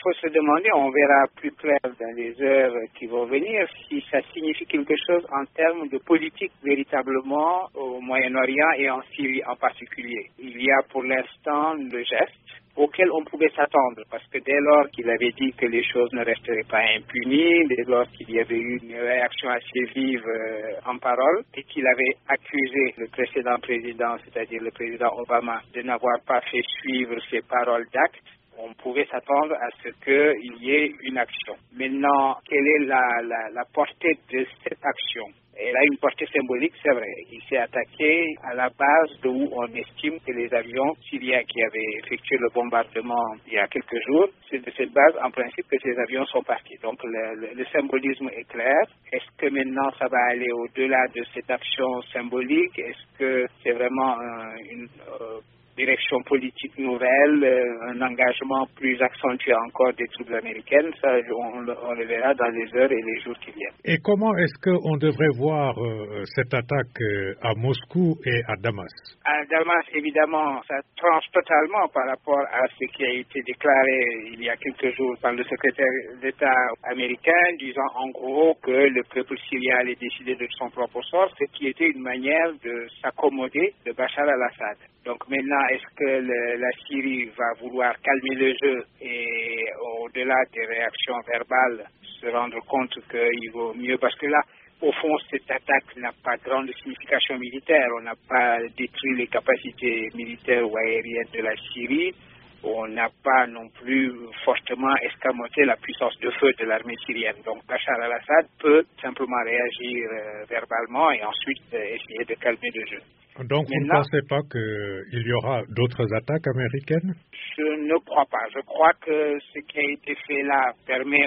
faut se demander, on verra plus clair dans les heures qui vont venir, si ça signifie quelque chose en termes de politique véritablement au Moyen-Orient et en Syrie en particulier. Il y a pour l'instant le geste auquel on pouvait s'attendre, parce que dès lors qu'il avait dit que les choses ne resteraient pas impunies, dès lors qu'il y avait eu une réaction assez vive en parole, et qu'il avait accusé le précédent président, c'est-à-dire le président Obama, de n'avoir pas fait suivre ses paroles d'actes, on pouvait s'attendre à ce qu'il y ait une action. Maintenant, quelle est la portée de cette action? Elle a une portée symbolique, c'est vrai. Il s'est attaqué à la base d'où on estime que les avions syriens qui avaient effectué le bombardement il y a quelques jours, c'est de cette base, en principe, que ces avions sont partis. Donc le symbolisme est clair. Est-ce que maintenant ça va aller au-delà de cette action symbolique? Est-ce que c'est vraiment une direction politique nouvelle, un engagement plus accentué encore des troupes américaines? Ça, on le verra dans les heures et les jours qui viennent. Et comment est-ce qu'on devrait voir cette attaque à Moscou et à Damas? À Damas, évidemment, ça tranche totalement par rapport à ce qui a été déclaré il y a quelques jours par le secrétaire d'État américain, disant en gros que le peuple syrien allait décider de son propre sort, ce qui était une manière de s'accommoder de Bachar al-Assad. Donc maintenant, est-ce que la Syrie va vouloir calmer le jeu et au-delà des réactions verbales, se rendre compte qu'il vaut mieux, parce que là, au fond, cette attaque n'a pas grande signification militaire. On n'a pas détruit les capacités militaires ou aériennes de la Syrie. On n'a pas non plus fortement escamoté la puissance de feu de l'armée syrienne. Donc Bachar al-Assad peut simplement réagir verbalement et ensuite essayer de calmer le jeu. Donc vous ne pensez pas qu'il y aura d'autres attaques américaines? Je ne crois pas. Je crois que ce qui a été fait là permet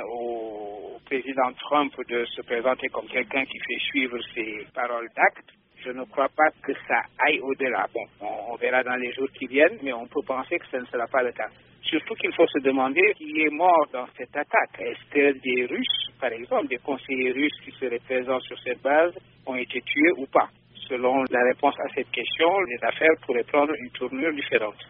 au président Trump de se présenter comme quelqu'un qui fait suivre ses paroles d'actes. Je ne crois pas que ça aille au-delà. Bon, on verra dans les jours qui viennent, mais on peut penser que ce ne sera pas le cas. Surtout qu'il faut se demander qui est mort dans cette attaque. Est-ce que des Russes, par exemple, des conseillers russes qui seraient présents sur cette base ont été tués ou pas? Selon la réponse à cette question, les affaires pourraient prendre une tournure différente.